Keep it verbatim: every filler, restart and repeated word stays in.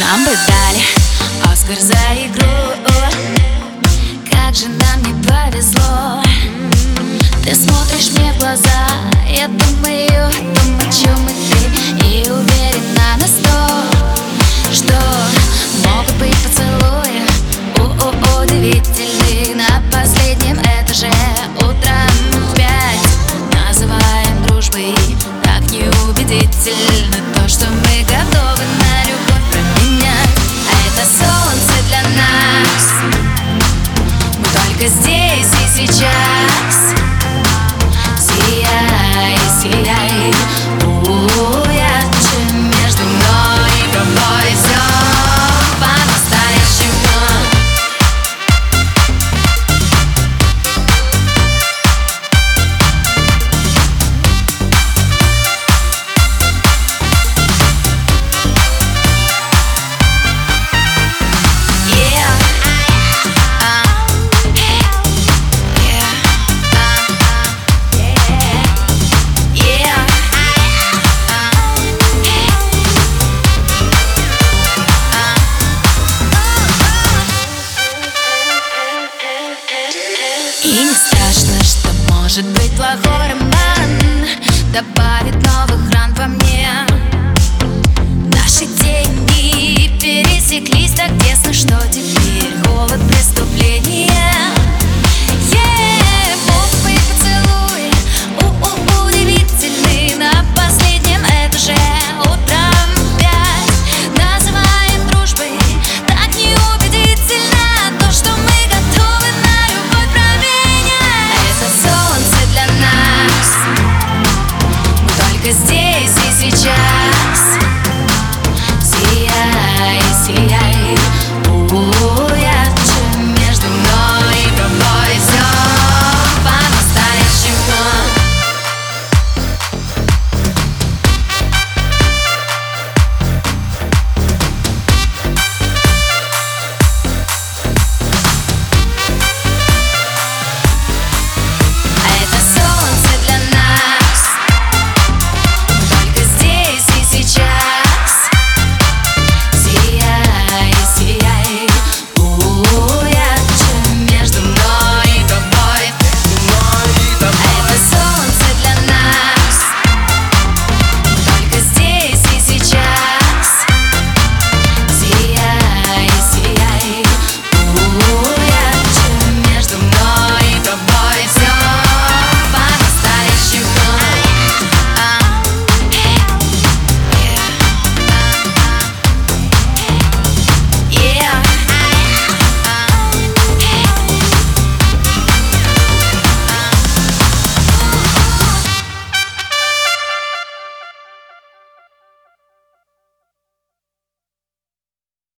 Нам бы дали Оскар за игру. Как же нам не повезло. Ты смотришь мне в глаза, я думаю о том, о чем и ты, и уверена на сто, что могут быть поцелуи у-у удивительны на последнем этаже. Утром в пять называем дружбой так неубедительно.